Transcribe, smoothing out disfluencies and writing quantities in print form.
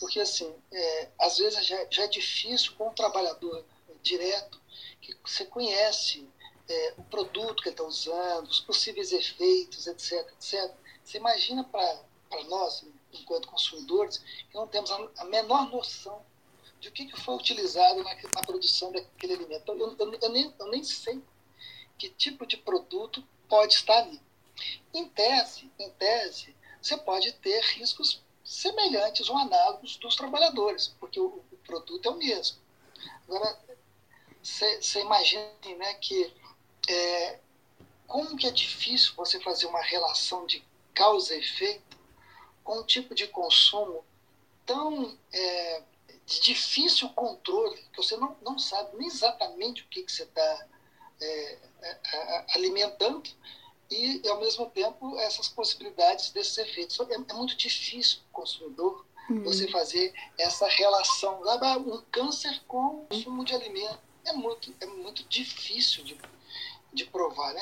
Porque, assim, às vezes já é difícil com um trabalhador direto, que você conhece o produto que ele está usando, os possíveis efeitos, etc, etc. Você imagina para nós, enquanto consumidores, que não temos a menor noção de o que foi utilizado na produção daquele alimento. Então, eu nem sei que tipo de produto pode estar ali. Em tese, você pode ter riscos semelhantes ou análogos dos trabalhadores, porque o produto é o mesmo. Agora, você imagina, né, que como que é difícil você fazer uma relação de causa e efeito com um tipo de consumo tão de difícil controle, que você não sabe nem exatamente o que você está alimentando, e, ao mesmo tempo, essas possibilidades desses efeitos. É muito difícil para o consumidor você fazer essa relação. Um câncer com consumo de alimento. É muito difícil de provar, né?